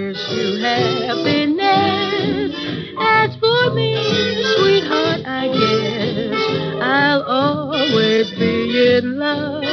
wish you happiness. As for me, sweetheart, I guess I'll always be in love.